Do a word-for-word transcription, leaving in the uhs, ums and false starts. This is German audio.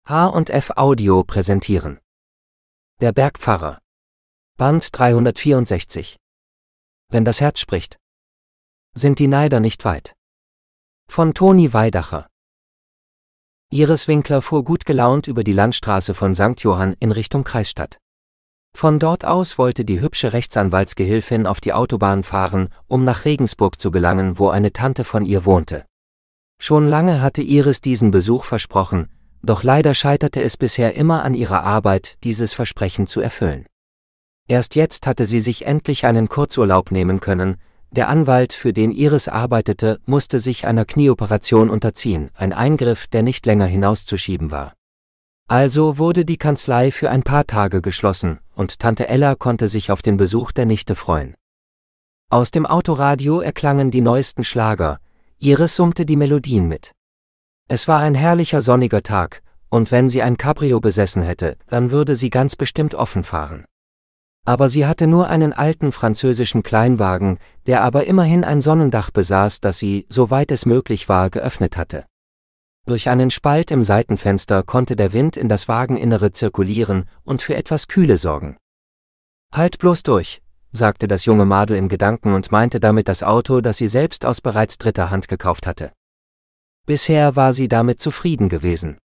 H und F Audio präsentieren. Der Bergpfarrer. Band dreihundertvierundsechzig. Wenn das Herz spricht. Sind die Neider nicht weit? Von Toni Weidacher. Iris Winkler fuhr gut gelaunt über die Landstraße von Sankt Johann in Richtung Kreisstadt. Von dort aus wollte die hübsche Rechtsanwaltsgehilfin auf die Autobahn fahren, um nach Regensburg zu gelangen, wo eine Tante von ihr wohnte. Schon lange hatte Iris diesen Besuch versprochen, doch leider scheiterte es bisher immer an ihrer Arbeit, dieses Versprechen zu erfüllen. Erst jetzt hatte sie sich endlich einen Kurzurlaub nehmen können. Der Anwalt, für den Iris arbeitete, musste sich einer Knieoperation unterziehen, ein Eingriff, der nicht länger hinauszuschieben war. Also wurde die Kanzlei für ein paar Tage geschlossen, und Tante Ella konnte sich auf den Besuch der Nichte freuen. Aus dem Autoradio erklangen die neuesten Schlager, Iris summte die Melodien mit. Es war ein herrlicher sonniger Tag, und wenn sie ein Cabrio besessen hätte, dann würde sie ganz bestimmt offen fahren. Aber sie hatte nur einen alten französischen Kleinwagen, der aber immerhin ein Sonnendach besaß, das sie, soweit es möglich war, geöffnet hatte. Durch einen Spalt im Seitenfenster konnte der Wind in das Wageninnere zirkulieren und für etwas Kühle sorgen. »Halt bloß durch«, sagte das junge Madel in Gedanken und meinte damit das Auto, das sie selbst aus bereits dritter Hand gekauft hatte. Bisher war sie damit zufrieden gewesen.